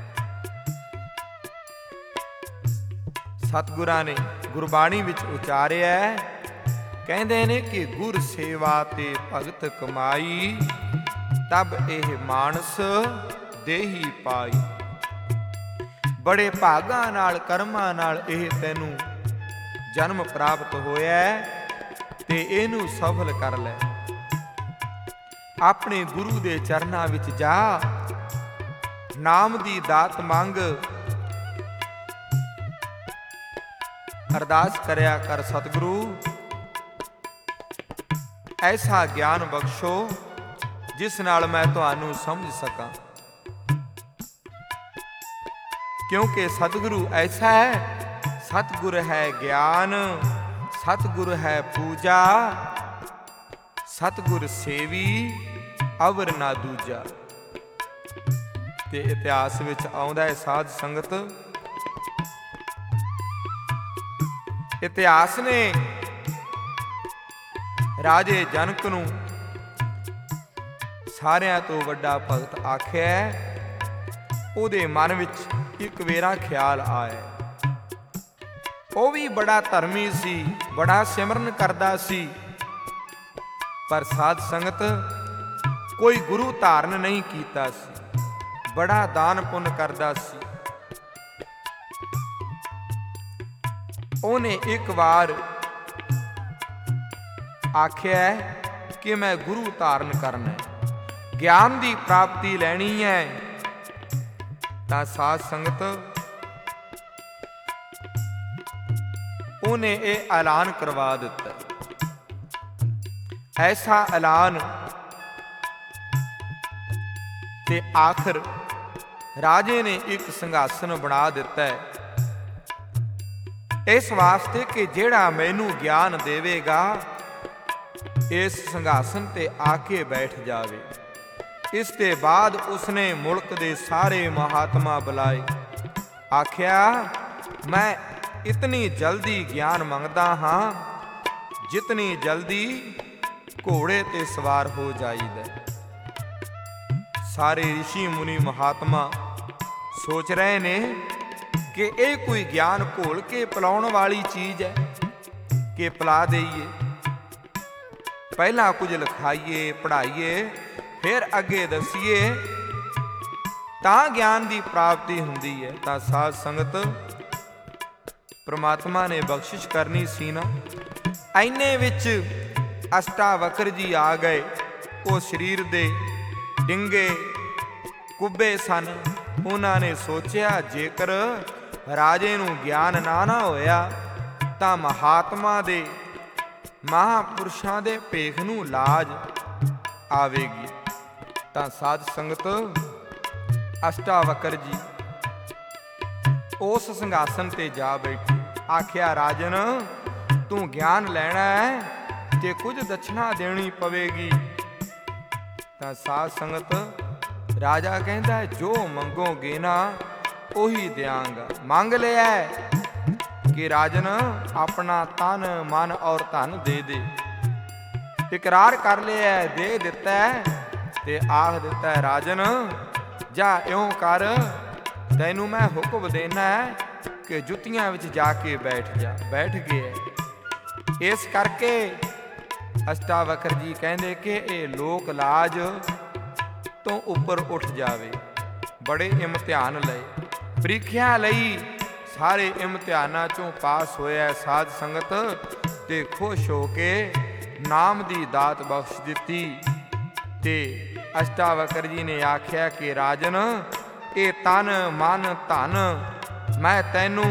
ਸਤਿਗੁਰਾਂ ਨੇ ਗੁਰਬਾਣੀ ਵਿੱਚ ਉਚਾਰਿਆ, ਕਹਿੰਦੇ ਨੇ ਕਿ ਗੁਰ ਸੇਵਾ ਤੇ ਭਗਤ ਕਮਾਈ, ਤਬ ਇਹ ਮਾਨਸ ਦੇਹੀ ਪਾਈ। ਬੜੇ ਭਾਗਾਂ ਨਾਲ ਕਰਮਾਂ ਨਾਲ ਇਹ ਤੈਨੂੰ ਜਨਮ ਪ੍ਰਾਪਤ ਹੋਇਆ ਤੇ ਇਹਨੂੰ ਸਫਲ ਕਰ ਲੈ। ਆਪਣੇ ਗੁਰੂ ਦੇ ਚਰਨਾਂ ਵਿੱਚ ਜਾ, ਨਾਮ ਦੀ ਦਾਤ ਮੰਗ, ਅਰਦਾਸ ਕਰਿਆ ਕਰ, ਸਤਿਗੁਰੂ ਐਸਾ ਗਿਆਨ ਬਖਸ਼ੋ ਜਿਸ ਨਾਲ ਮੈਂ ਤੁਹਾਨੂੰ ਸਮਝ ਸਕਾਂ। ਕਿਉਂਕਿ ਸਤਿਗੁਰੂ ਐਸਾ ਹੈ, ਸਤਿਗੁਰ ਹੈ ਗਿਆਨ, ਸਤਿਗੁਰ ਹੈ ਪੂਜਾ, ਸਤਿਗੁਰ ਸੇਵੀ ਅਵਰ ਨਾ ਦੂਜਾ। ਤੇ ਇਤਿਹਾਸ ਵਿੱਚ ਆਉਂਦਾ ਹੈ ਸਾਧ ਸੰਗਤ, ਇਤਿਹਾਸ ਨੇ ਰਾਜੇ ਜਨਕ ਨੂੰ ਸਾਰਿਆਂ ਤੋਂ ਵੱਡਾ ਭਗਤ ਆਖਿਆ। ਉਹਦੇ ਮਨ ਵਿੱਚ ਇੱਕ ਵੇਰਾ ਖਿਆਲ ਆਇਆ। ਉਹ ਵੀ ਬੜਾ ਧਰਮੀ ਸੀ, ਬੜਾ ਸਿਮਰਨ ਕਰਦਾ ਸੀ, ਪਰ ਸਾਧ ਸੰਗਤ ਕੋਈ ਗੁਰੂ ਧਾਰਨ ਨਹੀਂ ਕੀਤਾ ਸੀ, ਬੜਾ ਦਾਨ ਪੁੰਨ ਕਰਦਾ ਸੀ। ਉਹਨੇ ਇੱਕ ਵਾਰ ਆਖਿਆ ਕਿ ਮੈਂ ਗੁਰੂ ਧਾਰਨ ਕਰਨਾ ਹੈ, ਗਿਆਨ ਦੀ ਪ੍ਰਾਪਤੀ ਲੈਣੀ ਹੈ। ਤਾਂ ਸਾਧ ਸੰਗਤ ਉਹਨੇ ਇਹ ਐਲਾਨ ਕਰਵਾ ਦਿੱਤਾ। ਐਸਾ ਐਲਾਨ ਤੇ ਆਖਰ ਰਾਜੇ ਨੇ ਇੱਕ ਸਿੰਘਾਸਨ ਬਣਾ ਦਿੱਤਾ ਹੈ, ਇਸ ਵਾਸਤੇ ਕਿ ਜਿਹੜਾ ਮੈਨੂੰ ਗਿਆਨ ਦੇਵੇਗਾ ਇਸ ਸਿੰਘਾਸਨ ਤੇ ਆ ਕੇ ਬੈਠ ਜਾਵੇ। ਇਸ ਦੇ ਬਾਅਦ ਉਸਨੇ ਮੁਲਕ ਦੇ ਸਾਰੇ ਮਹਾਤਮਾ ਬੁਲਾਏ। ਆਖਿਆ, ਮੈਂ ਇਤਨੀ ਜਲਦੀ ਗਿਆਨ ਮੰਗਦਾ ਹਾਂ ਜਿਤਨੀ ਜਲਦੀ ਘੋੜੇ ਤੇ ਸਵਾਰ ਹੋ ਜਾਈਦਾ। ਸਾਰੇ ਰਿਸ਼ੀ ਮੁਨੀ ਮਹਾਤਮਾ ਸੋਚ ਰਹੇ ਨੇ ਕਿ ਇਹ ਕੋਈ ਗਿਆਨ ਘੋਲ ਕੇ ਪਿਲਾਉਣ ਵਾਲੀ ਚੀਜ਼ ਹੈ ਕਿ ਪਿਲਾ ਦੇਈਏ, ਪਹਿਲਾਂ ਕੁਝ ਲਿਖਾਈਏ ਪੜ੍ਹਾਈਏ ਫਿਰ ਅੱਗੇ ਦੱਸੀਏ ਤਾਂ ਗਿਆਨ ਦੀ ਪ੍ਰਾਪਤੀ ਹੁੰਦੀ ਹੈ। ਤਾਂ ਸਾਧ ਸੰਗਤ ਪ੍ਰਮਾਤਮਾ ਨੇ ਬਖਸ਼ਿਸ਼ ਕਰਨੀ ਸੀ ਨਾ। ਐਨੇ ਵਿੱਚ ਅਸ਼ਟਾਵਕਰ ਜੀ ਆ ਗਏ। ਉਹ ਸਰੀਰ ਦੇ ਡਿੰਗੇ ਕੁੱਬੇ ਸਨ। ਉਹਨਾਂ ਨੇ ਸੋਚਿਆ ਜੇਕਰ ਰਾਜੇ ਨੂੰ ਗਿਆਨ ਨਾ ਨਾ ਹੋਇਆ ਤਾਂ ਮਹਾਤਮਾ ਦੇ ਮਹਾਂਪੁਰਸ਼ਾਂ ਦੇ ਭੇਖ ਨੂੰ ਲਾਜ ਆਵੇਗੀ। ਤਾਂ ਸਾਧ ਸੰਗਤ ਅਸ਼ਟਾਵਕਰ ਜੀ ਉਸ ਸਿੰਘਾਸਨ ਤੇ ਜਾ ਬੈਠੇ। ਆਖਿਆ, ਰਾਜਨ ਤੂੰ ਗਿਆਨ ਲੈਣਾ ਹੈ ਤੇ ਕੁਝ ਦਛਣਾ ਦੇਣੀ ਪਵੇਗੀ। ਤਾਂ ਸਾਧ ਸੰਗਤ ਰਾਜਾ ਕਹਿੰਦਾ, ਜੋ ਮੰਗੋਗੇ ਨਾ ਉਹੀ ਦਿਆਂਗਾ। ਮੰਗ ਲਿਆ ਕਿ ਰਾਜਨ ਆਪਣਾ ਤਨ ਮਨ ਔਰ ਧਨ ਦੇ ਦੇ। ਇਕਰਾਰ ਕਰ ਲਿਆ, ਦੇ ਦਿੱਤਾ ਤੇ ਆਖ ਦਿੱਤਾ, ਰਾਜਨ ਜਾ ਇਉਂ ਕਰ, ਤੈਨੂੰ ਮੈਂ ਹੁਕਮ ਦੇਣਾ ਹੈ ਕਿ ਜੁੱਤੀਆਂ ਵਿੱਚ ਜਾ ਕੇ ਬੈਠ ਜਾ। ਬੈਠ ਗਿਆ। ਇਸ ਕਰਕੇ ਅਸ਼ਟਾਵਕਰ ਜੀ ਕਹਿੰਦੇ ਕਿ ਇਹ ਲੋਕ ਲਾਜ ਤੋਂ ਉੱਪਰ ਉੱਠ ਜਾਵੇ। ਬੜੇ ਇਮਤਿਹਾਨ ਲਏ, ਪ੍ਰੀਖਿਆ ਲਈ, ਸਾਰੇ ਇਮਤਿਹਾਨਾਂ ਚੋਂ ਪਾਸ ਹੋਇਆ ਸਾਧ ਸੰਗਤ ਤੇ ਖੁਸ਼ ਹੋ ਕੇ ਨਾਮ ਦੀ ਦਾਤ ਬਖਸ਼ ਦਿੱਤੀ। ਤੇ ਅਸ਼ਟਾਵਕਰ ਜੀ ਨੇ ਆਖਿਆ ਕਿ ਰਾਜਨ ਇਹ ਤਨ ਮਨ ਧਨ ਮੈਂ ਤੈਨੂੰ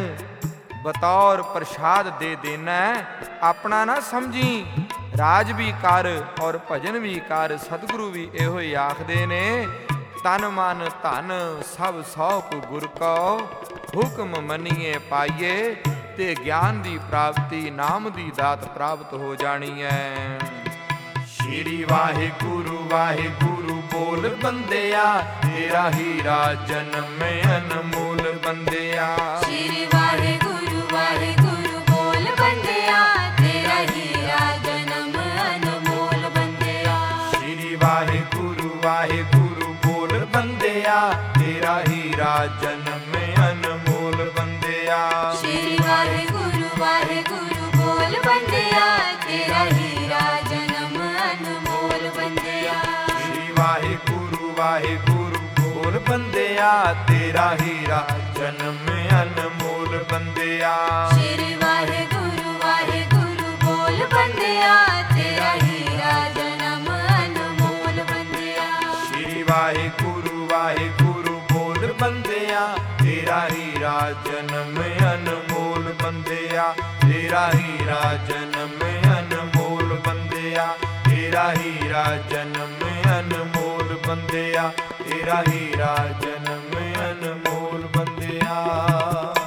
ਬਤੌਰ ਪ੍ਰਸ਼ਾਦ ਦੇ ਦੇਣਾ, ਆਪਣਾ ਨਾ ਸਮਝੀ। ਰਾਜ ਵੀ ਕਰ ਔਰ ਭਜਨ ਵੀ ਕਰ। ਸਤਿਗੁਰੂ ਵੀ ਇਹੋ ਹੀ ਆਖਦੇ ਨੇ, ਤਨ ਮਨ ਧਨ ਸਭ ਸੌਖ ਗੁਰ ਕੋ, ਹੁਕਮ ਮੰਨੀਏ ਪਾਈਏ। ਤੇ ਗਿਆਨ ਦੀ ਪ੍ਰਾਪਤੀ ਨਾਮ ਦੀ ਦਾਤ ਪ੍ਰਾਪਤ ਹੋ ਜਾਣੀ ਹੈ। ਸ਼੍ਰੀ ਵਾਹਿਗੁਰੂ ਵਾਹਿਗੁਰੂ ਬੋਲ ਬੰਦਿਆ, ਤੇਰਾ ਹੀਰਾ ਜਨਮ ਅਨਮੋਲ ਬੰਦਿਆ। ਸ਼੍ਰੀ ਵਾਹਿਗੁਰੂ ਵਾਹਿਗੁਰੂ ਬੋਲ ਬੰਦਿਆ, ਤੇਰਾ ਹੀਰਾ ਜਨਮ ਅਨਮੋਲ ਬੰਦਿਆ। ਸ਼੍ਰੀ ਵਾਹਿਗੁਰੂ ਵਾਹਿਗੁਰੂ ਬੋਲ ਬੰਦਿਆ, ਤੇਰਾ ਹੀਰਾ ਜਨਮ ਅਨਮੋਲ ਬੰਦਿਆ। ਸ਼੍ਰੀ ਵਾਹਿਗੁਰੂ ਵਾਹਿਗੁਰੂ ਬੋਲ ਬੰਦਿਆ, ਤੇਰਾ ਹੀਰਾ ਜਨਮ ਅਨਮੋਲ ਬੰਦਿਆ। ਸ਼੍ਰੀ ਵਾਹਿਗੁਰੂ ਵਾਹਿਗੁਰੂ ਬੋਲ ਬੰਦਿਆ, ਤੇਰਾ ਹੀਰਾ ਜਨਮ ਅਨਮੋਲ ਬੰਦਿਆ। ਸ਼੍ਰੀ ਵਾਹਿਗੁਰੂ ਵਾਹਿਗੁਰੂ ਬੋਲ ਬੰਦਿਆ, ਤੇਰਾ ਹੀਰਾ ਜਨਮ ਅਨਮੋਲ ਬੰਦਿਆ। ਸ਼੍ਰੀ ਵਾਹਿਗੁਰੂ ਵਾਹਿਗੁਰੂ ਬੋਲ ਬੰਦਿਆ, ਤੇਰਾ ਹੀਰਾ ਜਨਮ ਅਨਮੋਲ ਬੰਦਿਆ। ਤੇਰਾ ਹੀਰਾ ਜਨਮ ਅਨਮੋਲ ਬੰਦਿਆ। ਤੇਰਾ ਹੀਰਾ ਜਨਮ ਅਨਮੋਲ ਬੰਦਿਆ। ਤੇਰਾ ਹੀਰਾ ਜਨਮ ਅਨਮੋਲ ਬੰਦਿਆ।